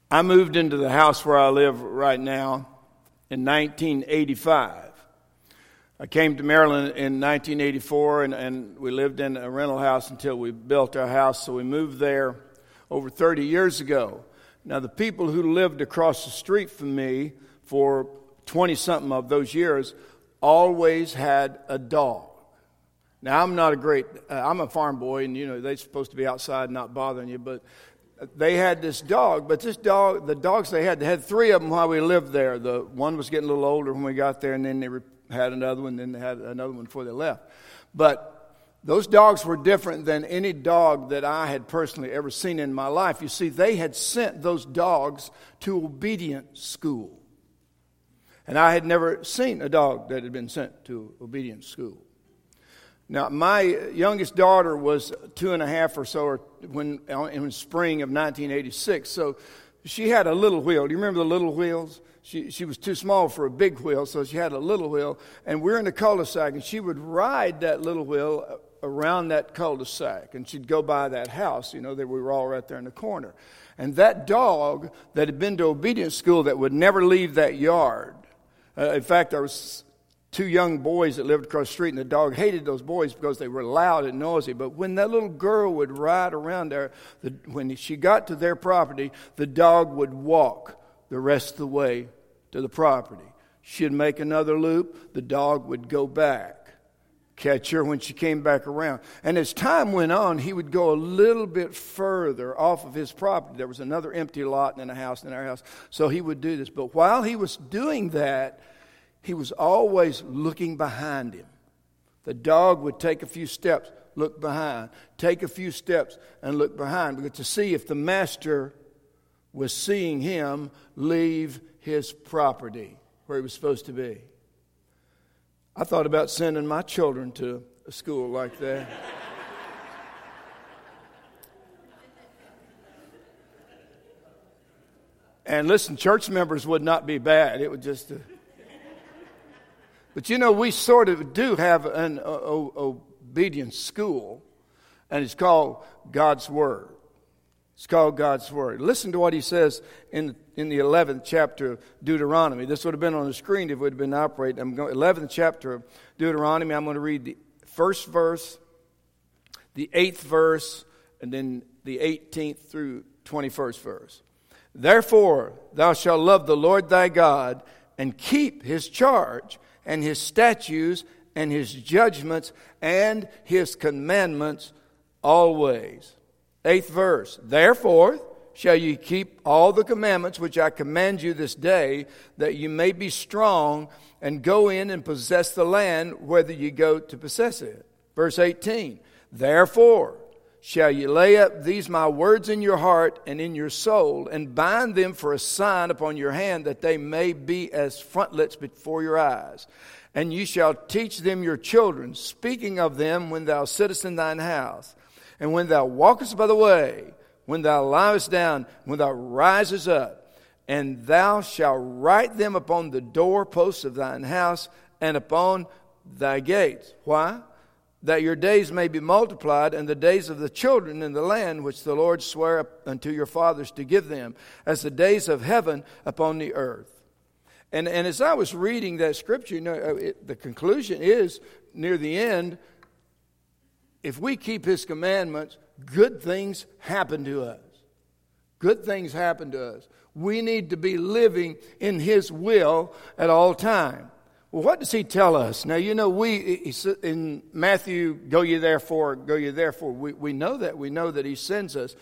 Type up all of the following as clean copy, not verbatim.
I moved into the house where I live right now in 1985. I came to Maryland in 1984, and we lived in a rental house until we built our house, so we moved there over 30 years ago. Now, the people who lived across the street from me for 20-something of those years always had a dog. Now, I'm a farm boy, and, they're supposed to be outside not bothering you, but they had this dog, but the dogs they had three of them while we lived there. The one was getting a little older when we got there, and then they had another one, then they had another one before they left. But those dogs were different than any dog that I had personally ever seen in my life. You see, they had sent those dogs to obedience school. And I had never seen a dog that had been sent to obedience school. Now, my youngest daughter was 2.5 or so in spring of 1986. So she had a little wheel. Do you remember the little wheels? She was too small for a big wheel, so she had a little wheel. And we're in a cul-de-sac, and she would ride that little wheel around that cul-de-sac. And she'd go by that house, that we were all right there in the corner. And that dog that had been to obedience school that would never leave that yard. In fact, there was 2 young boys that lived across the street, and the dog hated those boys because they were loud and noisy. But when that little girl would ride around there, when she got to their property, the dog would walk the rest of the way to the property. She'd make another loop, the dog would go back, catch her when she came back around. And as time went on, he would go a little bit further off of his property. There was another empty lot in a house in our house, so he would do this. But while he was doing that, he was always looking behind him. The dog would take a few steps, look behind, take a few steps and look behind, because to see if the master was seeing him leave his property where he was supposed to be. I thought about sending my children to a school like that. And listen, church members would not be bad. It would just... But we sort of do have an obedience school, and it's called God's Word. It's called God's Word. Listen to what he says in the 11th chapter of Deuteronomy. This would have been on the screen if it would have been operating. 11th chapter of Deuteronomy. I'm going to read the first verse, the 8th verse, and then the 18th through 21st verse. Therefore, thou shalt love the Lord thy God and keep his charge and his statutes and his judgments and his commandments always. 8th verse. Therefore shall you keep all the commandments which I command you this day, that you may be strong and go in and possess the land, whether you go to possess it. Verse 18. Therefore shall you lay up these my words in your heart and in your soul, and bind them for a sign upon your hand, that they may be as frontlets before your eyes. And you shall teach them your children, speaking of them when thou sittest in thine house, and when thou walkest by the way, when thou liest down, when thou risest up. And thou shalt write them upon the doorposts of thine house and upon thy gates. Why? That your days may be multiplied, and the days of the children in the land which the Lord sware unto your fathers to give them, as the days of heaven upon the earth. And as I was reading that scripture, the conclusion is, near the end, if we keep his commandments, good things happen to us. Good things happen to us. We need to be living in his will at all times. Well, what does he tell us? Now, in Matthew, go ye therefore. We know that. We know that he sends us.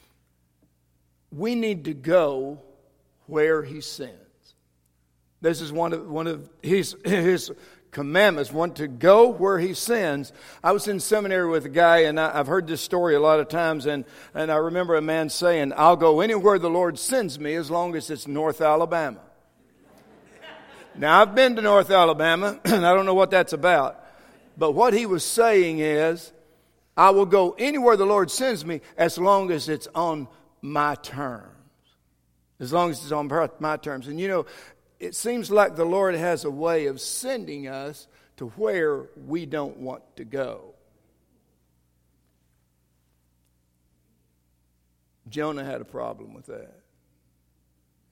We need to go where he sends. This is one of his commandments, one to go where he sends. I was in seminary with a guy, and I've heard this story a lot of times, and I remember a man saying, I'll go anywhere the Lord sends me as long as it's North Alabama. Now, I've been to North Alabama, and I don't know what that's about. But what he was saying is, I will go anywhere the Lord sends me as long as it's on my terms. As long as it's on my terms. And it seems like the Lord has a way of sending us to where we don't want to go. Jonah had a problem with that.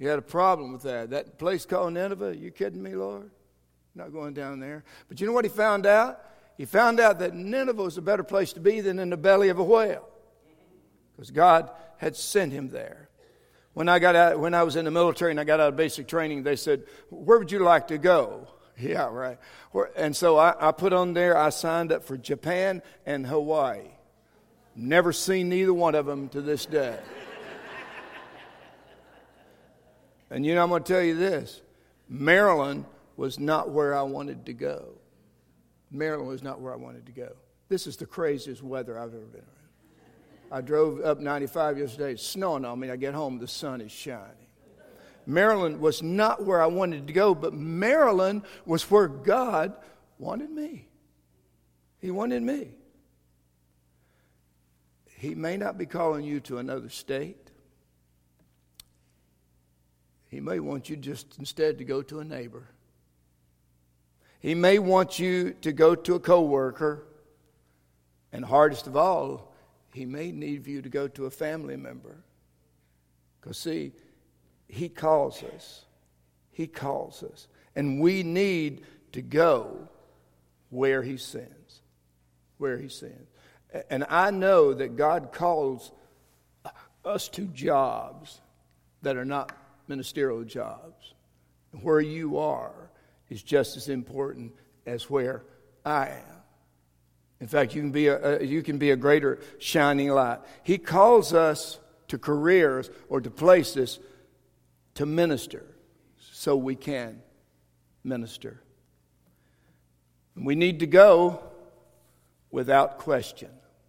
He had a problem with that. That place called Nineveh, you kidding me, Lord? Not going down there. But you know what he found out? He found out that Nineveh was a better place to be than in the belly of a whale, because God had sent him there. When I was in the military and I got out of basic training, they said, "Where would you like to go?" Yeah, right. And so I put on there, I signed up for Japan and Hawaii. Never seen neither one of them to this day. And I'm going to tell you this. Maryland was not where I wanted to go. Maryland was not where I wanted to go. This is the craziest weather I've ever been around. I drove up 95 yesterday. It's snowing on me. I get home, the sun is shining. Maryland was not where I wanted to go, but Maryland was where God wanted me. He wanted me. He may not be calling you to another state. He may want you just instead to go to a neighbor. He may want you to go to a coworker. And hardest of all, he may need you to go to a family member. Because see, he calls us. He calls us. And we need to go where he sends. Where he sends. And I know that God calls us to jobs that are not ministerial jobs. Where you are is just as important as where I am. In fact, you can be a greater shining light. He calls us to careers or to places to minister, so we can minister. We need to go without question.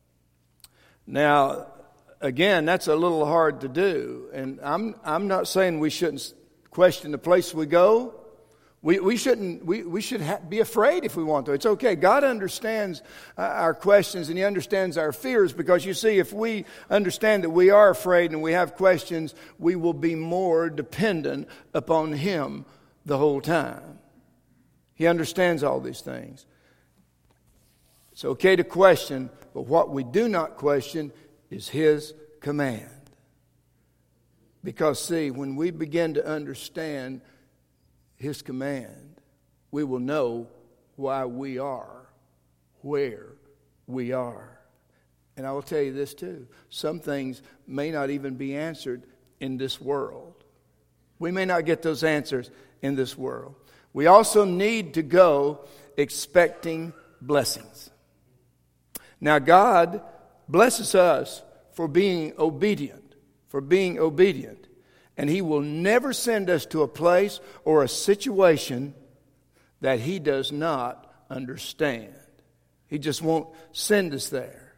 Now, again, that's a little hard to do, and I'm not saying we shouldn't question the place we go. We should be afraid if we want to. It's okay. God understands our questions and He understands our fears, because you see, if we understand that we are afraid and we have questions, we will be more dependent upon Him the whole time. He understands all these things. It's okay to question, but what we do not question is His command. Because see, when we begin to understand His command, we will know why we are where we are. And I will tell you this too. Some things may not even be answered in this world. We may not get those answers in this world. We also need to go expecting blessings. Now, God blesses us for being obedient. And He will never send us to a place or a situation that He does not understand. He just won't send us there.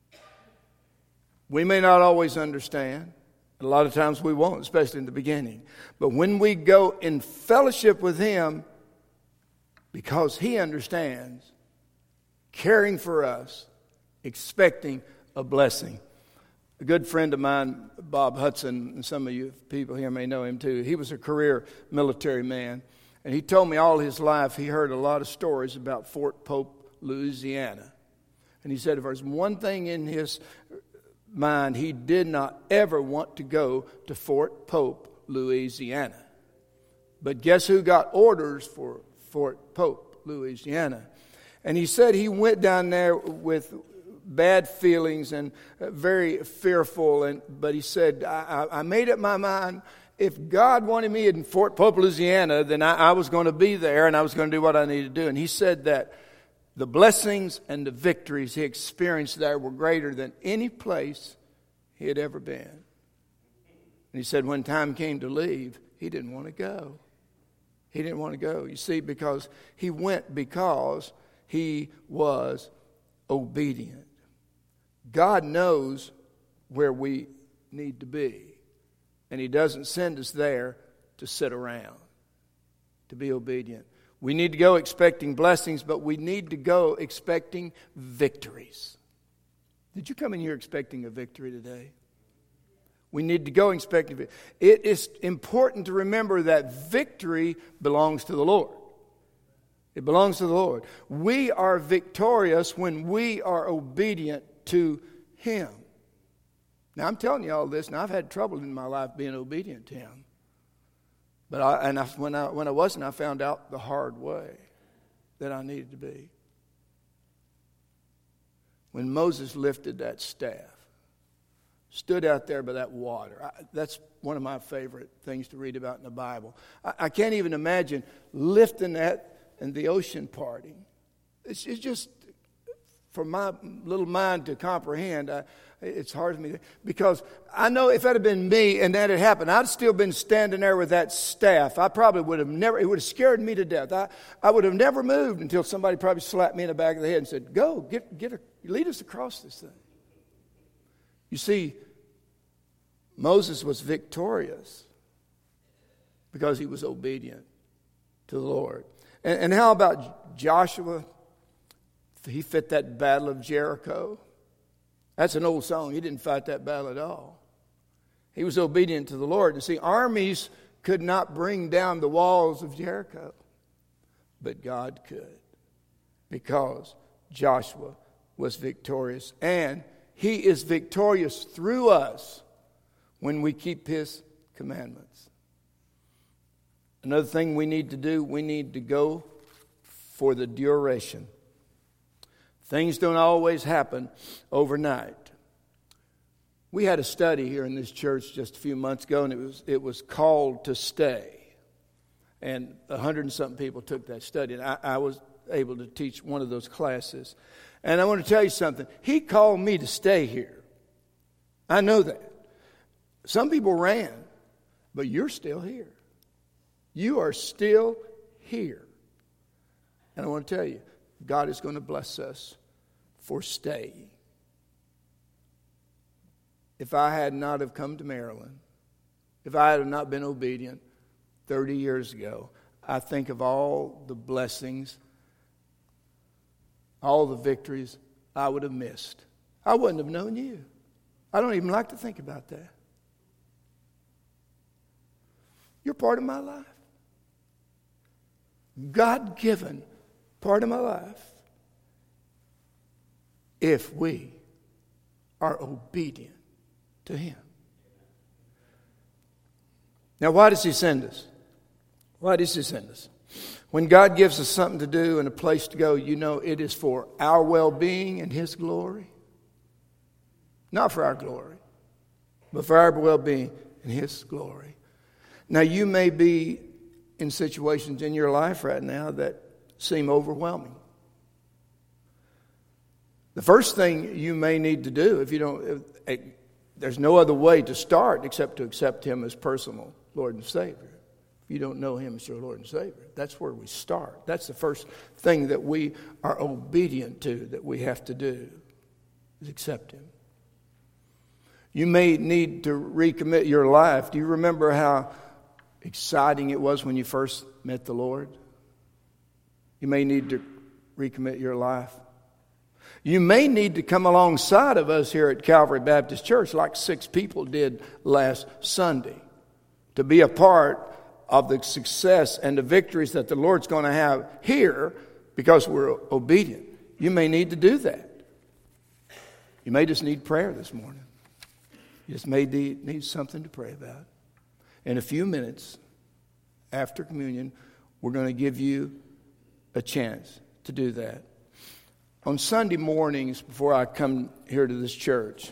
We may not always understand. A lot of times we won't, especially in the beginning. But when we go in fellowship with Him, because He understands, caring for us, expecting a blessing. A good friend of mine, Bob Hudson, and some of you people here may know him too. He was a career military man. And he told me all his life he heard a lot of stories about Fort Pope, Louisiana. And he said if there was one thing in his mind, he did not ever want to go to Fort Pope, Louisiana. But guess who got orders for Fort Pope, Louisiana? And he said he went down there with bad feelings and very fearful. But he said, I made up my mind, if God wanted me in Fort Pope, Louisiana, then I was going to be there and I was going to do what I needed to do. And he said that the blessings and the victories he experienced there were greater than any place he had ever been. And he said when time came to leave, he didn't want to go. He didn't want to go. You see, because he went because he was obedient. God knows where we need to be. And He doesn't send us there to sit around, to be obedient. We need to go expecting blessings, but we need to go expecting victories. Did you come in here expecting a victory today? We need to go expecting it. It is important to remember that victory belongs to the Lord. It belongs to the Lord. We are victorious when we are obedient to Him. Now, I'm telling you all this, and I've had trouble in my life being obedient to Him. But when I wasn't, I found out the hard way that I needed to be. When Moses lifted that staff, stood out there by that water. That's one of my favorite things to read about in the Bible. I can't even imagine lifting that and the ocean parting. It's just, for my little mind to comprehend, it's hard for me because I know if that had been me and that had happened, I'd still been standing there with that staff. I probably would have never, it would have scared me to death. I would have never moved until somebody probably slapped me in the back of the head and said, go, lead us across this thing. You see, Moses was victorious because he was obedient to the Lord. And how about Joshua? He fit that battle of Jericho. That's an old song. He didn't fight that battle at all. He was obedient to the Lord. And see, armies could not bring down the walls of Jericho, but God could, because Joshua was victorious. And he is victorious through us when we keep his commandments. Another thing we need to do, we need to go for the duration. Things don't always happen overnight. We had a study here in this church just a few months ago, and it was called To Stay. And 100 and something people took that study, and I was able to teach one of those classes. And I want to tell you something. He called me to stay here. I know that. Some people ran, but you're still here. You are still here. And I want to tell you, God is going to bless us for staying. If I had not have come to Maryland, if I had not been obedient 30 years ago, I think of all the blessings, all the victories I would have missed. I wouldn't have known you. I don't even like to think about that. You're part of my life. God-given part of my life. If we are obedient to him. Now, why does he send us? Why does he send us? When God gives us something to do and a place to go, you know it is for our well-being and his glory. Not for our glory, but for our well-being and his glory. Now, you may be in situations in your life right now that seem overwhelming. The first thing you may need to do, there's no other way to start except to accept him as personal Lord and Savior. If you don't know him as your Lord and Savior, that's where we start. That's the first thing that we are obedient to, that we have to do, is accept him. You may need to recommit your life. Do you remember how exciting it was when you first met the Lord? You may need to recommit your life. You may need to come alongside of us here at Calvary Baptist Church, like 6 people did last Sunday, to be a part of the success and the victories that the Lord's going to have here because we're obedient. You may need to do that. You may just need prayer this morning. You just may need something to pray about. In a few minutes after communion, we're going to give you a chance to do that. On Sunday mornings before I come here to this church,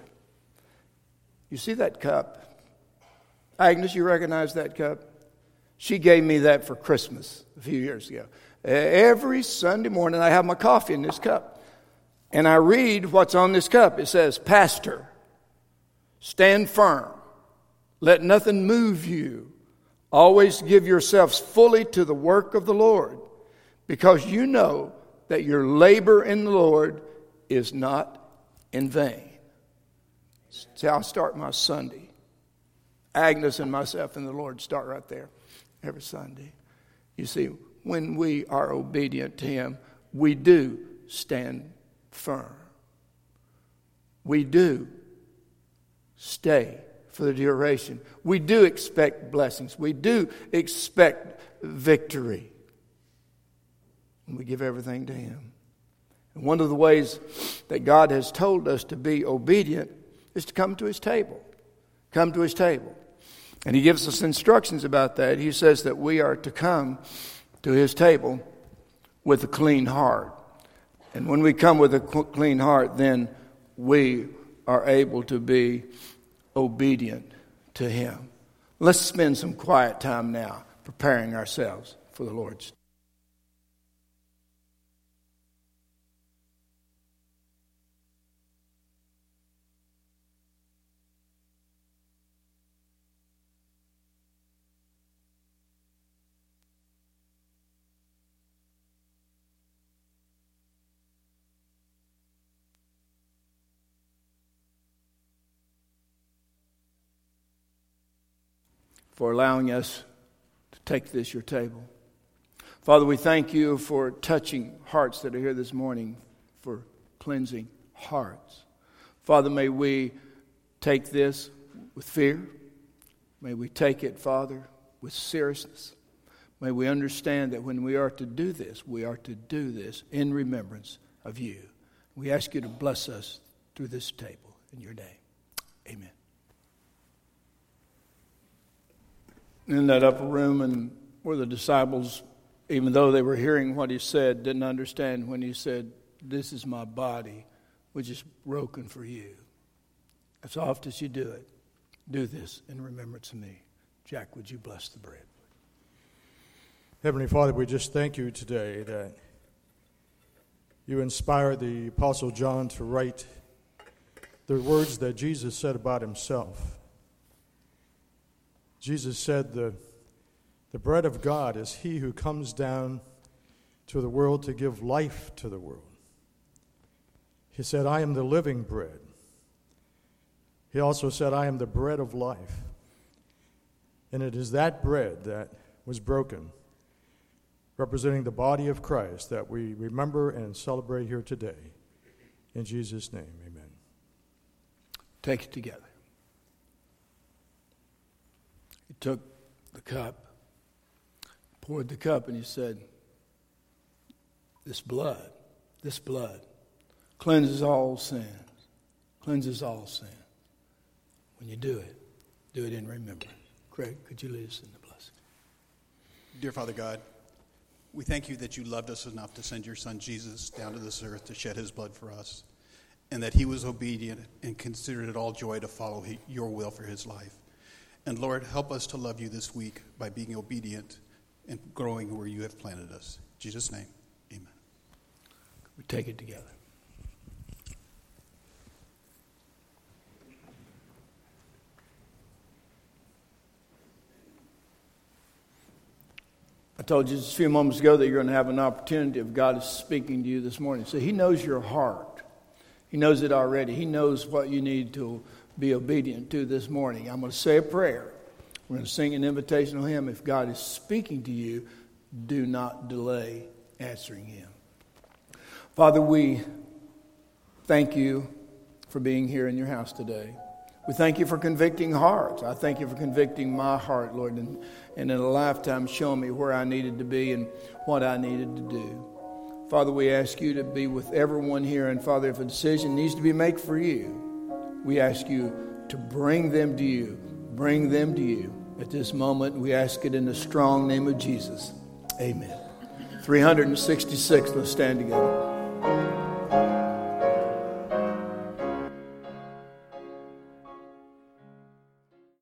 you see that cup? Agnes, you recognize that cup? She gave me that for Christmas a few years ago. Every Sunday morning I have my coffee in this cup. And I read what's on this cup. It says, Pastor, stand firm. Let nothing move you. Always give yourselves fully to the work of the Lord, because you know that your labor in the Lord is not in vain. That's how I start my Sunday. Agnes and myself and the Lord start right there every Sunday. You see, when we are obedient to him, we do stand firm. We do stay for the duration. We do expect blessings. We do expect victory. And we give everything to him. And one of the ways that God has told us to be obedient is to come to his table. Come to his table. And he gives us instructions about that. He says that we are to come to his table with a clean heart. And when we come with a clean heart, then we are able to be obedient to him. Let's spend some quiet time now preparing ourselves for the Lord's. For allowing us to take this, your table. Father, we thank you for touching hearts that are here this morning, for cleansing hearts. Father, may we take this with fear. May we take it, Father, with seriousness. May we understand that when we are to do this, we are to do this in remembrance of you. We ask you to bless us through this table in your name. Amen. In that upper room, and where the disciples, even though they were hearing what he said, didn't understand when he said, "This is my body, which is broken for you." As oft as you do it, do this in remembrance of me. Jack, would you bless the bread? Heavenly Father, we just thank you today that you inspired the Apostle John to write the words that Jesus said about himself. Jesus said, the bread of God is he who comes down to the world to give life to the world. He said, I am the living bread. He also said, I am the bread of life. And it is that bread that was broken, representing the body of Christ, that we remember and celebrate here today. In Jesus' name, amen. Take it together. He took the cup, poured the cup, and he said, this blood cleanses all sins. Cleanses all sin. When you do it in remembrance. Craig, could you lead us in the blessing? Dear Father God, we thank you that you loved us enough to send your son Jesus down to this earth to shed his blood for us, and that he was obedient and considered it all joy to follow your will for his life. And Lord, help us to love you this week by being obedient and growing where you have planted us. In Jesus' name, amen. We take it together. I told you just a few moments ago that you're going to have an opportunity if God is speaking to you this morning. So he knows your heart. He knows it already. He knows what you need to be obedient to this morning. I'm going to say a prayer. We're going to sing an invitational hymn. If God is speaking to you, do not delay answering him. Father, we thank you for being here in your house today. We thank you for convicting hearts. I thank you for convicting my heart, Lord, and in a lifetime showing me where I needed to be and what I needed to do. Father, we ask you to be with everyone here. And Father, if a decision needs to be made for you, we ask you to bring them to you. Bring them to you at this moment. We ask it in the strong name of Jesus. Amen. 366, let's stand together.